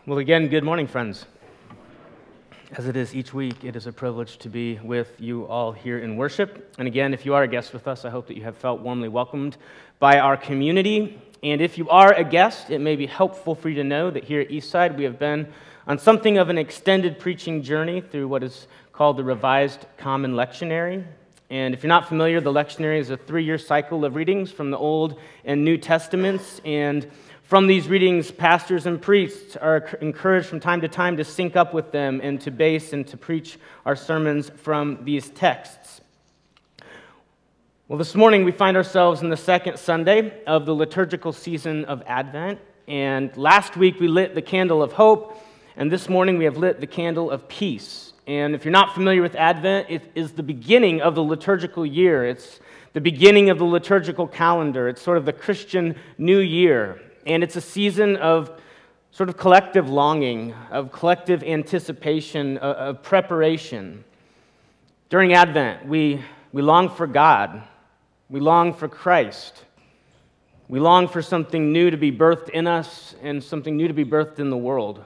Well, again, good morning, friends. As it is each week, it is a privilege to be with you all here in worship. And again, if you are a guest with us, I hope that you have felt warmly welcomed by our community. And if you are a guest, it may be helpful for you to know that here at Eastside, we have been on something of an extended preaching journey through what is called the Revised Common Lectionary. And if you're not familiar, the lectionary is a 3-year cycle of readings from the Old and New Testaments. And from these readings, pastors and priests are encouraged from time to time to sync up with them and to base and to preach our sermons from these texts. Well, this morning we find ourselves in the second Sunday of the liturgical season of Advent. And last week we lit the candle of hope, and this morning we have lit the candle of peace. And if you're not familiar with Advent, it is the beginning of the liturgical year. It's the beginning of the liturgical calendar. It's sort of the Christian New Year. And it's a season of sort of collective longing, of collective anticipation, of preparation. During Advent, we long for God. We long for Christ. We long for something new to be birthed in us and something new to be birthed in the world.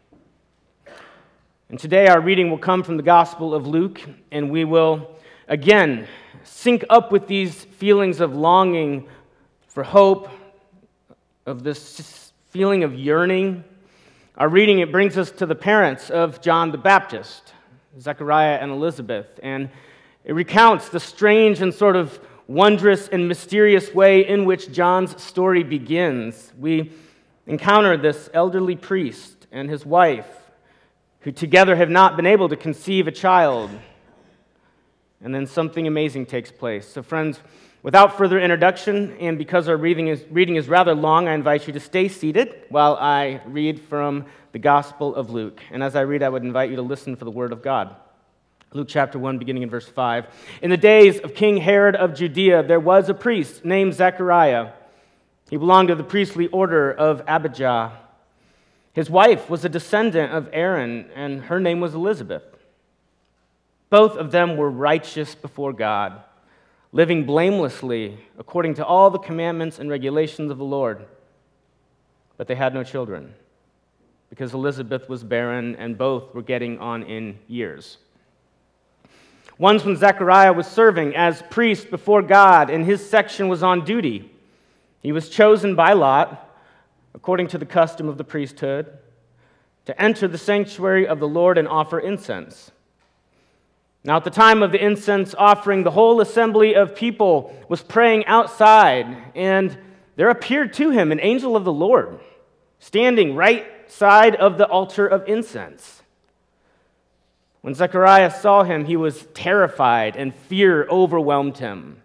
And today our reading will come from the Gospel of Luke, and we will, again, sync up with these feelings of longing for hope, of this feeling of yearning. Our reading, it brings us to the parents of John the Baptist, Zechariah and Elizabeth, and it recounts the strange and sort of wondrous and mysterious way in which John's story begins. We encounter this elderly priest and his wife, who together have not been able to conceive a child, and then something amazing takes place. So friends, without further introduction, and because our reading is rather long, I invite you to stay seated while I read from the Gospel of Luke. And as I read, I would invite you to listen for the Word of God. Luke chapter 1, beginning in verse 5. In the days of King Herod of Judea, there was a priest named Zechariah. He belonged to the priestly order of Abijah. His wife was a descendant of Aaron, and her name was Elizabeth. Both of them were righteous before God, living blamelessly according to all the commandments and regulations of the Lord. But they had no children, because Elizabeth was barren and both were getting on in years. Once when Zechariah was serving as priest before God and his section was on duty, he was chosen by lot, according to the custom of the priesthood, to enter the sanctuary of the Lord and offer incense. Now, at the time of the incense offering, the whole assembly of people was praying outside, and there appeared to him an angel of the Lord, standing right side of the altar of incense. When Zechariah saw him, he was terrified, and fear overwhelmed him.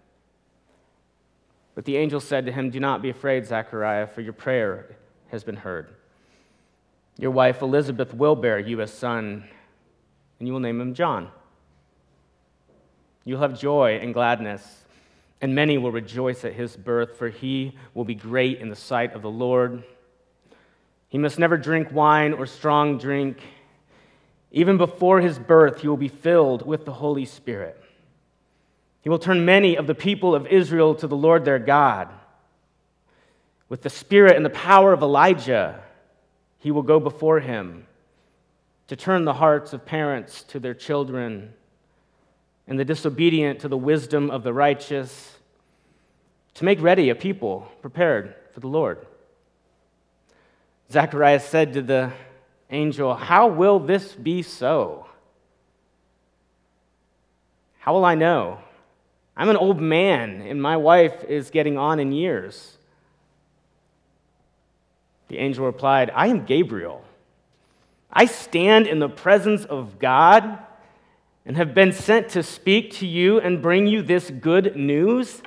But the angel said to him, "Do not be afraid, Zechariah, for your prayer has been heard. Your wife Elizabeth will bear you a son, and you will name him John. You'll have joy and gladness, and many will rejoice at his birth, for he will be great in the sight of the Lord. He must never drink wine or strong drink. Even before his birth, he will be filled with the Holy Spirit. He will turn many of the people of Israel to the Lord their God. With the spirit and the power of Elijah, he will go before him to turn the hearts of parents to their children, and the disobedient to the wisdom of the righteous, to make ready a people prepared for the Lord." Zechariah said to the angel, "How will this be so? How will I know? I'm an old man, and my wife is getting on in years." The angel replied, "I am Gabriel. I stand in the presence of God and have been sent to speak to you and bring you this good news.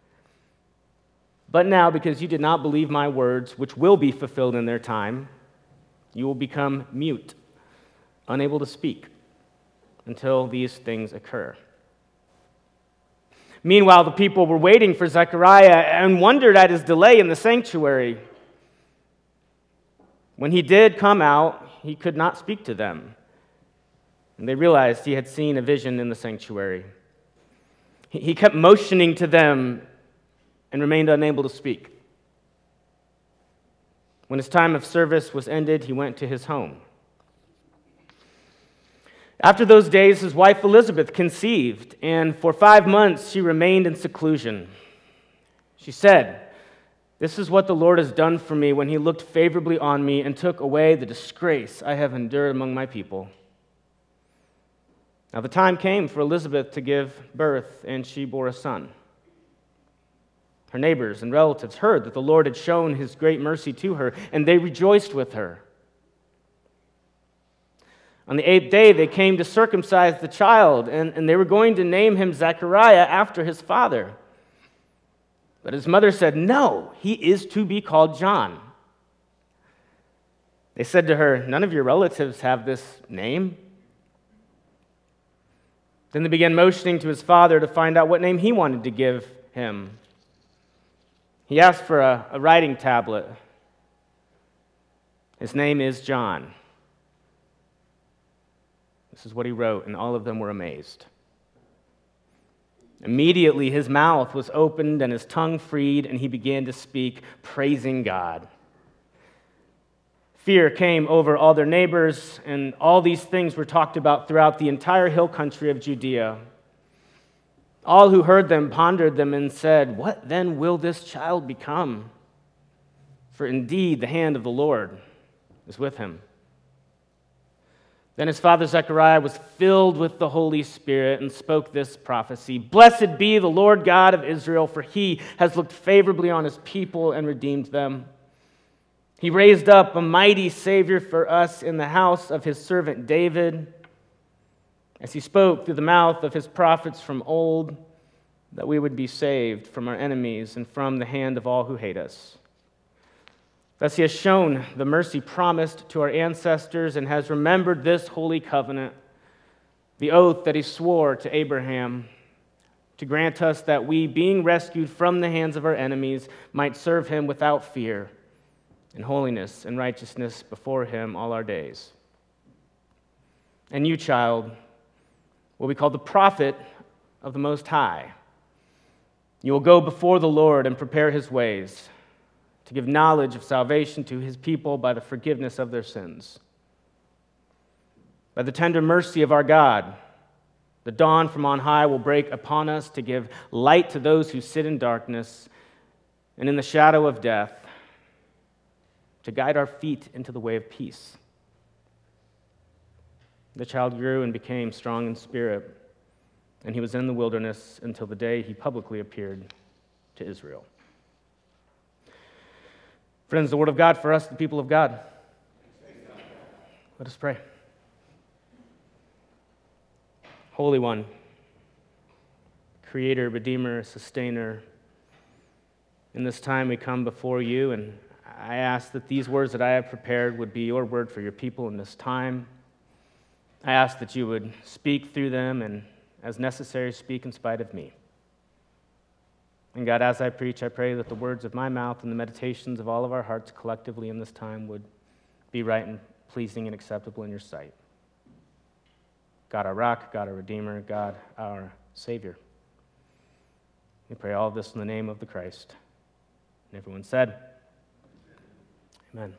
But now, because you did not believe my words, which will be fulfilled in their time, you will become mute, unable to speak, until these things occur." Meanwhile, the people were waiting for Zechariah and wondered at his delay in the sanctuary. When he did come out, he could not speak to them, and they realized he had seen a vision in the sanctuary. He kept motioning to them and remained unable to speak. When his time of service was ended, he went to his home. After those days, his wife Elizabeth conceived, and for 5 months she remained in seclusion. She said, "This is what the Lord has done for me when he looked favorably on me and took away the disgrace I have endured among my people." Now the time came for Elizabeth to give birth, and she bore a son. Her neighbors and relatives heard that the Lord had shown his great mercy to her, and they rejoiced with her. On the 8th day, they came to circumcise the child, and they were going to name him Zechariah after his father. But his mother said, "No, he is to be called John." They said to her, "None of your relatives have this name." Then they began motioning to his father to find out what name he wanted to give him. He asked for a writing tablet. "His name is John." This is what he wrote, and all of them were amazed. Immediately his mouth was opened and his tongue freed, and he began to speak, praising God. Fear came over all their neighbors, and all these things were talked about throughout the entire hill country of Judea. All who heard them pondered them and said, "What then will this child become? For indeed the hand of the Lord is with him." Then his father Zechariah was filled with the Holy Spirit and spoke this prophecy, "Blessed be the Lord God of Israel, for he has looked favorably on his people and redeemed them. He raised up a mighty Savior for us in the house of his servant David, as he spoke through the mouth of his prophets from old, that we would be saved from our enemies and from the hand of all who hate us. Thus he has shown the mercy promised to our ancestors and has remembered this holy covenant, the oath that he swore to Abraham, to grant us that we, being rescued from the hands of our enemies, might serve him without fear, in holiness and righteousness before him all our days. And you, child, will be called the prophet of the Most High. You will go before the Lord and prepare his ways, to give knowledge of salvation to his people by the forgiveness of their sins. By the tender mercy of our God, the dawn from on high will break upon us to give light to those who sit in darkness and in the shadow of death, to guide our feet into the way of peace." The child grew and became strong in spirit, and he was in the wilderness until the day he publicly appeared to Israel. Friends, the word of God for us, the people of God. Let us pray. Holy One, Creator, Redeemer, Sustainer, in this time we come before you, and I ask that these words that I have prepared would be your word for your people in this time. I ask that you would speak through them and, as necessary, speak in spite of me. And God, as I preach, I pray that the words of my mouth and the meditations of all of our hearts collectively in this time would be right and pleasing and acceptable in your sight. God our rock, God our Redeemer, God our Savior. We pray all of this in the name of the Christ. And everyone said, Amen.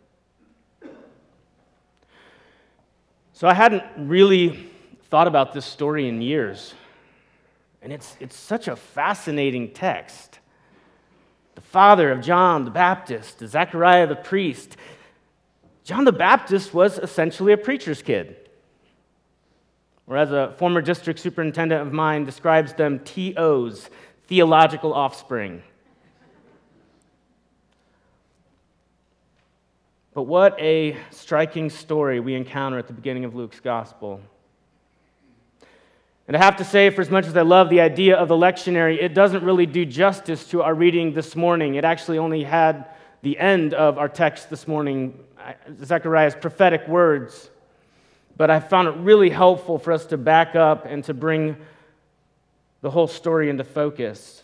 So I hadn't really thought about this story in years. And it's such a fascinating text. The father of John the Baptist, Zechariah the priest. John the Baptist was essentially a preacher's kid. Or as a former district superintendent of mine describes them, TOs, theological offspring. But what a striking story we encounter at the beginning of Luke's gospel. And I have to say, for as much as I love the idea of the lectionary, it doesn't really do justice to our reading this morning. It actually only had the end of our text this morning, Zechariah's prophetic words. But I found it really helpful for us to back up and to bring the whole story into focus.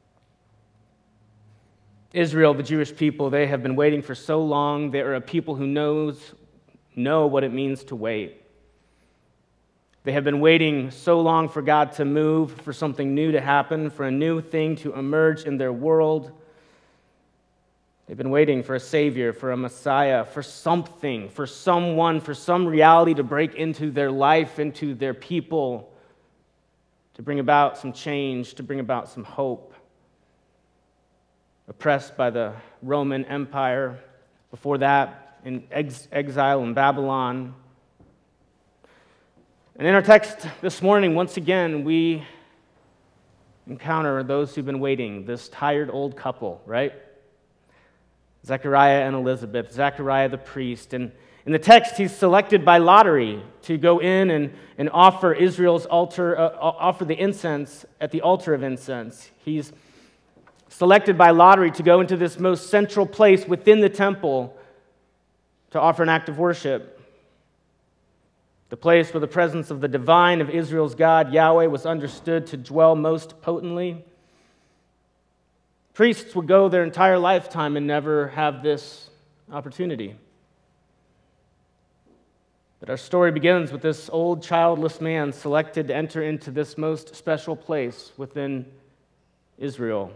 Israel, the Jewish people, they have been waiting for so long. They are a people who know what it means to wait. They have been waiting so long for God to move, for something new to happen, for a new thing to emerge in their world. They've been waiting for a Savior, for a Messiah, for something, for someone, for some reality to break into their life, into their people, to bring about some change, to bring about some hope. Oppressed by the Roman Empire, before that in exile in Babylon. And in our text this morning, once again, we encounter those who've been waiting, this tired old couple, right? Zechariah and Elizabeth, Zechariah the priest. And in the text, he's selected by lottery to go in and offer Israel's altar, offer the incense at the altar of incense. He's selected by lottery to go into this most central place within the temple to offer an act of worship. The place where the presence of the divine of Israel's God, Yahweh, was understood to dwell most potently. Priests would go their entire lifetime and never have this opportunity. But our story begins with this old childless man selected to enter into this most special place within Israel.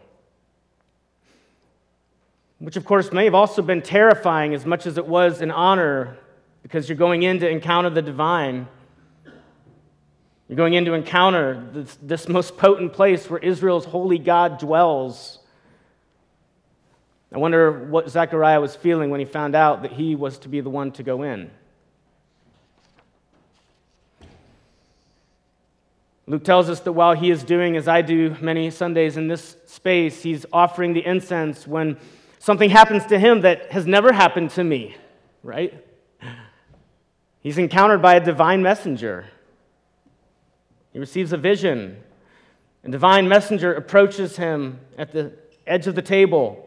Which, of course, may have also been terrifying as much as it was an honor, because you're going in to encounter the divine. You're going in to encounter this most potent place where Israel's holy God dwells. I wonder what Zechariah was feeling when he found out that he was to be the one to go in. Luke tells us that while he is doing, as I do many Sundays in this space, he's offering the incense when something happens to him that has never happened to me, right? He's encountered by a divine messenger. He receives a vision. A divine messenger approaches him at the edge of the table,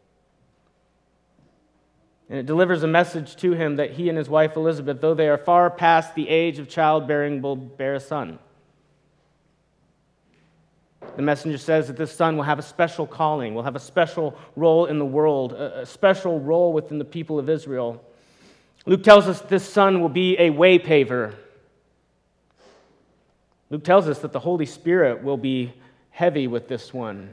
and it delivers a message to him that he and his wife Elizabeth, though they are far past the age of childbearing, will bear a son. The messenger says that this son will have a special calling, will have a special role in the world, a special role within the people of Israel. Luke tells us this son will be a way paver. Luke tells us that the Holy Spirit will be heavy with this one.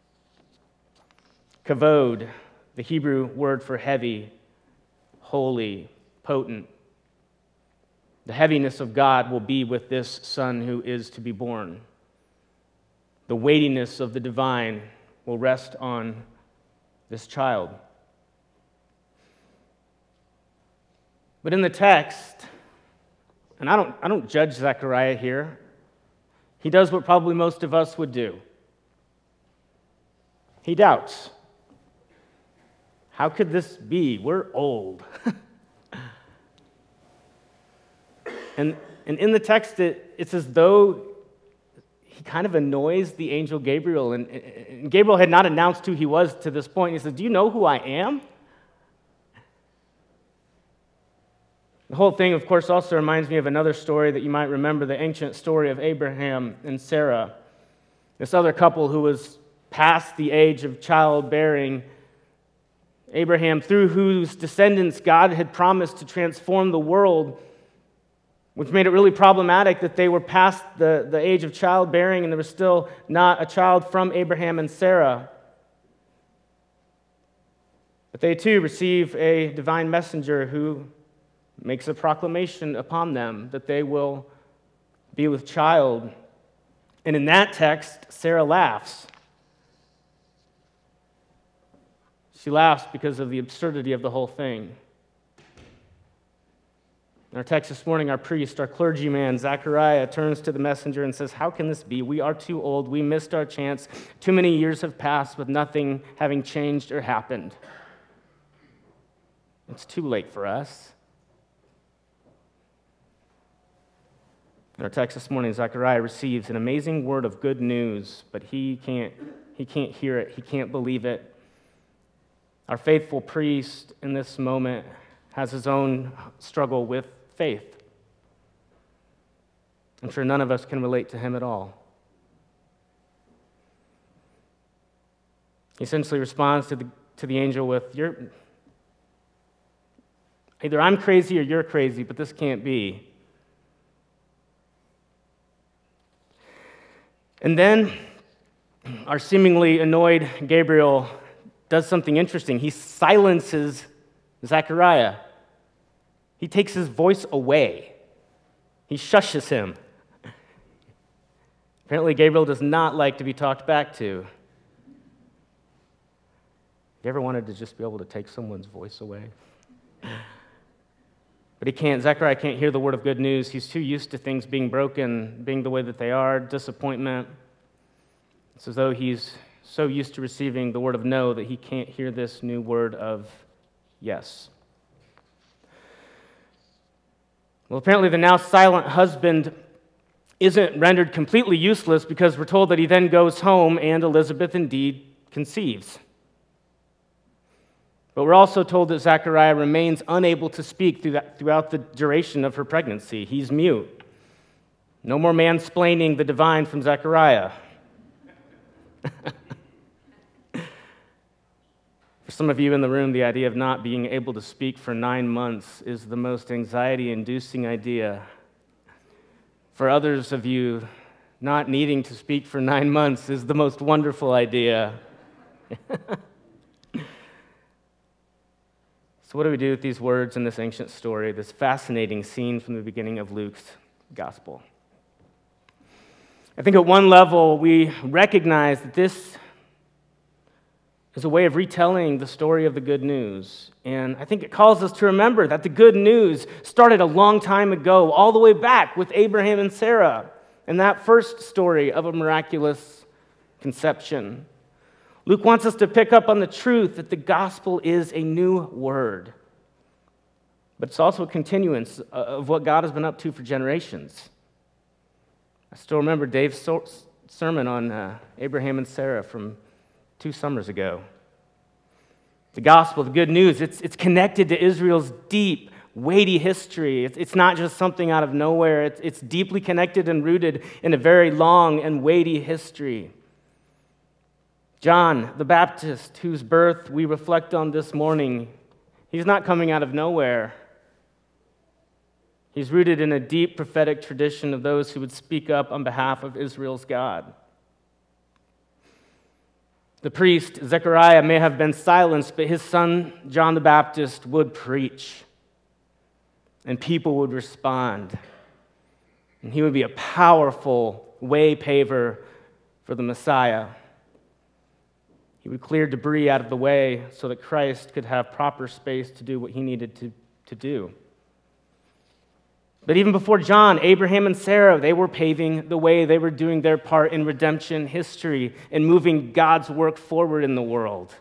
Kavod, the Hebrew word for heavy, holy, potent. The heaviness of God will be with this son who is to be born. The weightiness of the divine will rest on this child. But in the text, and I don't judge Zechariah here, he does what probably most of us would do. He doubts. How could this be? We're old. and in the text, it's as though he kind of annoys the angel Gabriel. And Gabriel had not announced who he was to this point. He says, "Do you know who I am?" The whole thing, of course, also reminds me of another story that you might remember, the ancient story of Abraham and Sarah. This other couple who was past the age of childbearing. Abraham, through whose descendants God had promised to transform the world, which made it really problematic that they were past the age of childbearing and there was still not a child from Abraham and Sarah. But they too receive a divine messenger who makes a proclamation upon them that they will be with child. And in that text, Sarah laughs. She laughs because of the absurdity of the whole thing. In our text this morning, our priest, our clergyman, Zechariah, turns to the messenger and says, "How can this be? We are too old. We missed our chance. Too many years have passed with nothing having changed or happened. It's too late for us." In our text this morning, Zechariah receives an amazing word of good news, but he can't hear it. He can't believe it. Our faithful priest in this moment has his own struggle with faith. I'm sure none of us can relate to him at all. He essentially responds to the angel with, either I'm crazy or you're crazy, but this can't be. And then our seemingly annoyed Gabriel does something interesting. He silences Zechariah. He takes his voice away. He shushes him. Apparently, Gabriel does not like to be talked back to. You ever wanted to just be able to take someone's voice away? But he can't. Zechariah can't hear the word of good news. He's too used to things being broken, being the way that they are, disappointment. It's as though he's so used to receiving the word of no that he can't hear this new word of yes. Well, apparently the now silent husband isn't rendered completely useless because we're told that he then goes home and Elizabeth indeed conceives. But we're also told that Zechariah remains unable to speak throughout the duration of her pregnancy. He's mute. No more mansplaining the divine from Zechariah. For some of you in the room, the idea of not being able to speak for 9 months is the most anxiety-inducing idea. For others of you, not needing to speak for 9 months is the most wonderful idea. So what do we do with these words in this ancient story, this fascinating scene from the beginning of Luke's gospel? I think at one level we recognize that this is a way of retelling the story of the good news. And I think it calls us to remember that the good news started a long time ago, all the way back with Abraham and Sarah, and that first story of a miraculous conception. Luke wants us to pick up on the truth that the gospel is a new word, but it's also a continuance of what God has been up to for generations. I still remember Dave's sermon on Abraham and Sarah from 2 summers ago. The gospel, the good news, it's connected to Israel's deep, weighty history. It's not just something out of nowhere. It's deeply connected and rooted in a very long and weighty history. John the Baptist, whose birth we reflect on this morning, he's not coming out of nowhere. He's rooted in a deep prophetic tradition of those who would speak up on behalf of Israel's God. The priest, Zechariah, may have been silenced, but his son, John the Baptist, would preach, and people would respond. And he would be a powerful way paver for the Messiah. He would clear debris out of the way so that Christ could have proper space to do what he needed to do. But even before John, Abraham and Sarah, they were paving the way. They were doing their part in redemption history and moving God's work forward in the world.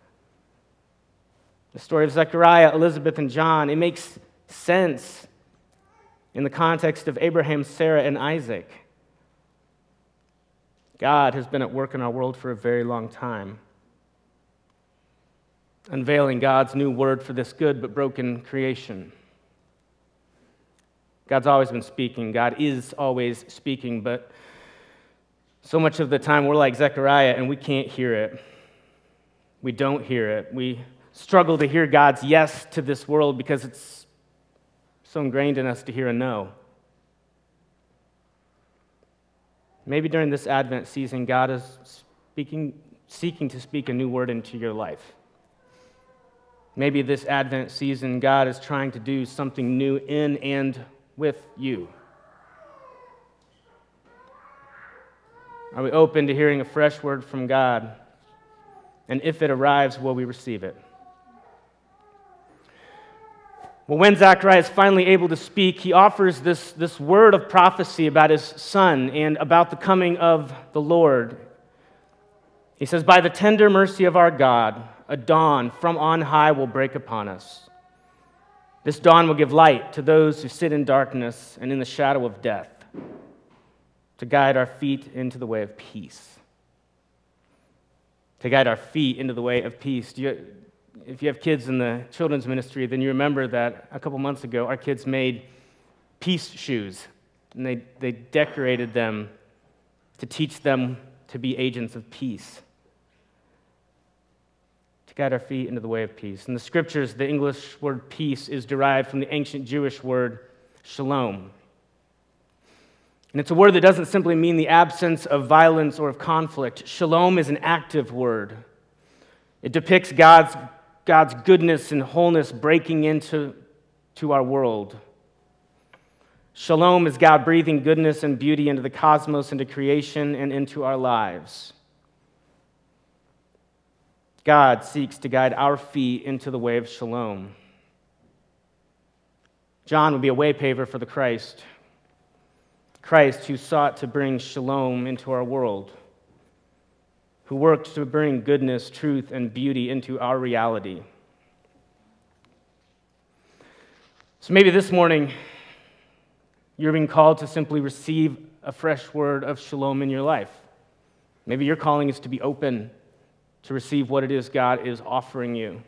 The story of Zechariah, Elizabeth, and John, it makes sense in the context of Abraham, Sarah, and Isaac. God has been at work in our world for a very long time, unveiling God's new word for this good but broken creation. God's always been speaking. God is always speaking, but so much of the time we're like Zechariah and we can't hear it. We don't hear it. We struggle to hear God's yes to this world because it's so ingrained in us to hear a no. Maybe during this Advent season, God is seeking to speak a new word into your life. Maybe this Advent season, God is trying to do something new in and with you. Are we open to hearing a fresh word from God? And if it arrives, will we receive it? Well, when Zechariah is finally able to speak, he offers this word of prophecy about his son and about the coming of the Lord. He says, "By the tender mercy of our God, a dawn from on high will break upon us. This dawn will give light to those who sit in darkness and in the shadow of death, to guide our feet into the way of peace." To guide our feet into the way of peace. If you have kids in the children's ministry, then you remember that a couple months ago, our kids made peace shoes, and they decorated them to teach them to be agents of peace. Guide our feet into the way of peace. In the scriptures, the English word peace is derived from the ancient Jewish word shalom. And it's a word that doesn't simply mean the absence of violence or of conflict. Shalom is an active word. It depicts God's goodness and wholeness breaking into our world. Shalom is God breathing goodness and beauty into the cosmos, into creation, and into our lives. God seeks to guide our feet into the way of shalom. John would be a waypaver for the Christ who sought to bring shalom into our world, who worked to bring goodness, truth, and beauty into our reality. So maybe this morning, you're being called to simply receive a fresh word of shalom in your life. Maybe your calling is to be open to receive what it is God is offering you.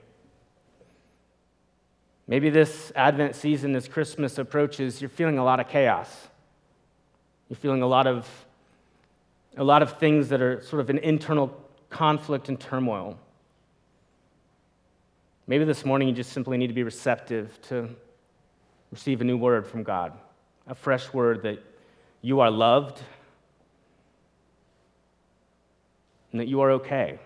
Maybe this Advent season, as Christmas approaches, you're feeling a lot of chaos. You're feeling a lot of things that are sort of an internal conflict and turmoil. Maybe this morning you just simply need to be receptive to receive a new word from God, a fresh word that you are loved and that you are okay.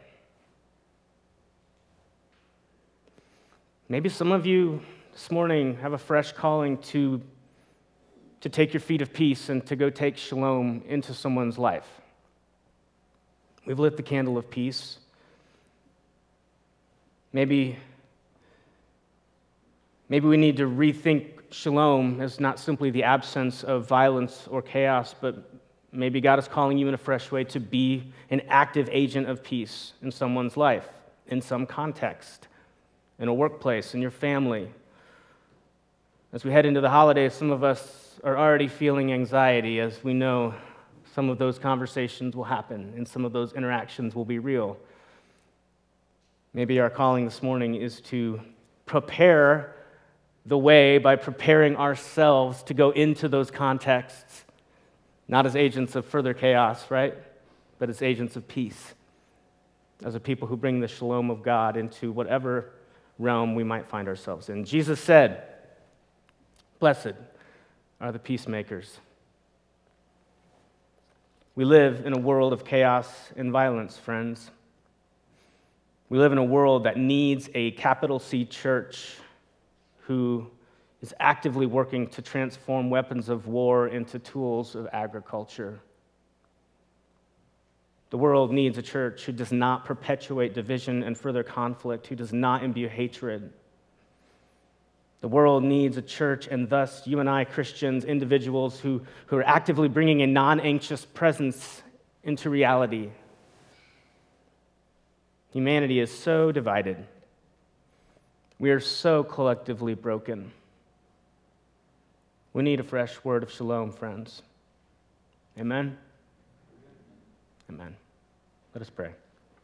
Maybe some of you this morning have a fresh calling to take your feet of peace and to go take shalom into someone's life. We've lit the candle of peace. Maybe we need to rethink shalom as not simply the absence of violence or chaos, but maybe God is calling you in a fresh way to be an active agent of peace in someone's life, in some context, in a workplace, in your family. As we head into the holidays, some of us are already feeling anxiety as we know some of those conversations will happen and some of those interactions will be real. Maybe our calling this morning is to prepare the way by preparing ourselves to go into those contexts, not as agents of further chaos, right? But as agents of peace, as a people who bring the shalom of God into whatever realm we might find ourselves in. Jesus said, "Blessed are the peacemakers." We live in a world of chaos and violence, friends. We live in a world that needs a capital C church who is actively working to transform weapons of war into tools of agriculture. The world needs a church who does not perpetuate division and further conflict, who does not imbue hatred. The world needs a church, and thus you and I, Christians, individuals who are actively bringing a non-anxious presence into reality. Humanity is so divided. We are so collectively broken. We need a fresh word of shalom, friends. Amen? Amen. Let us pray.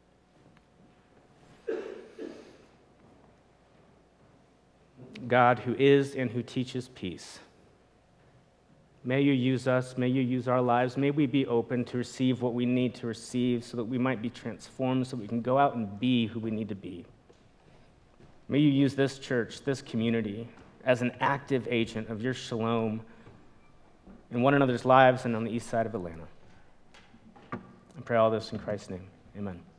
God, who is and who teaches peace, may you use us, may you use our lives, may we be open to receive what we need to receive so that we might be transformed, so we can go out and be who we need to be. May you use this church, this community, as an active agent of your shalom in one another's lives and on the east side of Atlanta. I pray all this in Christ's name. Amen.